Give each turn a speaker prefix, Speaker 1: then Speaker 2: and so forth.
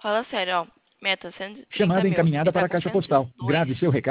Speaker 1: Fala sério, ó. Meta, 130
Speaker 2: Chamada
Speaker 1: mil.
Speaker 2: encaminhada
Speaker 1: Ele tá
Speaker 2: para a
Speaker 1: com
Speaker 2: caixa postal. Grave seu
Speaker 1: 102.
Speaker 2: recado.